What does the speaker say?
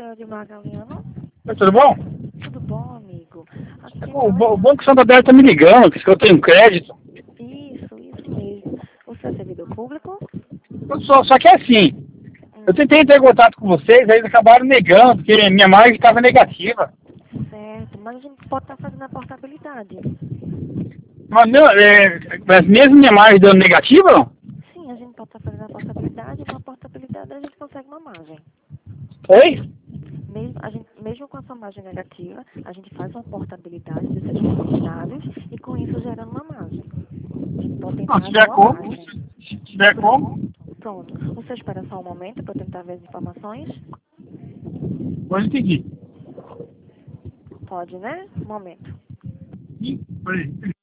Rafael de Magaliano. Tudo bom? Tudo bom, amigo? Aqui O Banco Santander tá me ligando, que eu tenho crédito. Isso mesmo. Você é servidor público? Só que é assim, eu tentei ter contato com vocês, aí eles acabaram negando, porque minha margem estava negativa. Certo, mas a gente pode estar fazendo a portabilidade. Mas, não, mas mesmo minha margem dando negativa, não? Sim, a gente pode estar fazendo a portabilidade e com a portabilidade a gente consegue uma margem. Oi? Mesmo com a sua margem negativa, a gente faz uma portabilidade dos seus beneficiários e com isso gerando uma margem. A gente pode tentar Não, se tiver achar uma como, margem. se tiver como, Pronto. Você espera só um momento para eu tentar ver as informações? pode pedir. Pode, né? Um momento. Sim, por aí.